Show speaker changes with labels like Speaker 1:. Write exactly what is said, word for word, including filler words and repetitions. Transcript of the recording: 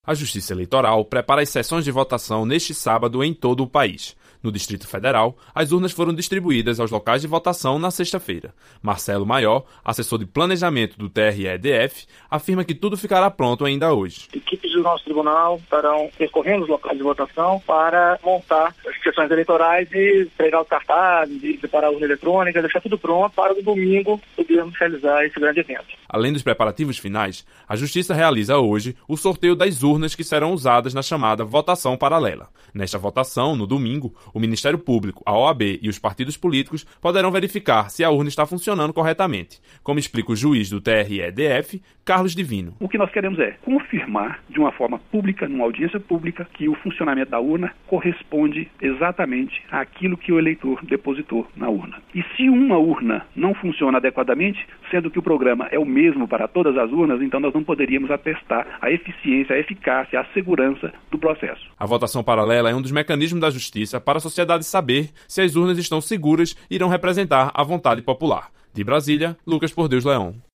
Speaker 1: A Justiça Eleitoral prepara as sessões de votação neste sábado em todo o país. No Distrito Federal, as urnas foram distribuídas aos locais de votação na sexta-feira. Marcelo Maior, assessor de planejamento do T R E D F, afirma que tudo ficará pronto ainda hoje.
Speaker 2: Equipes do nosso tribunal estarão percorrendo os locais de votação para montar as sessões eleitorais e pregar os cartazes, de preparar a urna eletrônica, deixar tudo pronto para o domingo podermos realizar esse grande evento.
Speaker 1: Além dos preparativos finais, a Justiça realiza hoje o sorteio das urnas que serão usadas na chamada votação paralela. Nesta votação, no domingo, o Ministério Público, a O A B e os partidos políticos poderão verificar se a urna está funcionando corretamente, como explica o juiz do T R E D F, Carlos Divino.
Speaker 3: O que nós queremos é confirmar de uma forma pública, numa audiência pública, que o funcionamento da urna corresponde exatamente àquilo que o eleitor depositou na urna. E se uma urna não funciona adequadamente, sendo que o programa é o mesmo para todas as urnas, então nós não poderíamos atestar a eficiência, a eficácia, a segurança do processo.
Speaker 1: A votação paralela é um dos mecanismos da Justiça para a sociedade saber se as urnas estão seguras e irão representar a vontade popular. De Brasília, Lucas Por Deus Leão.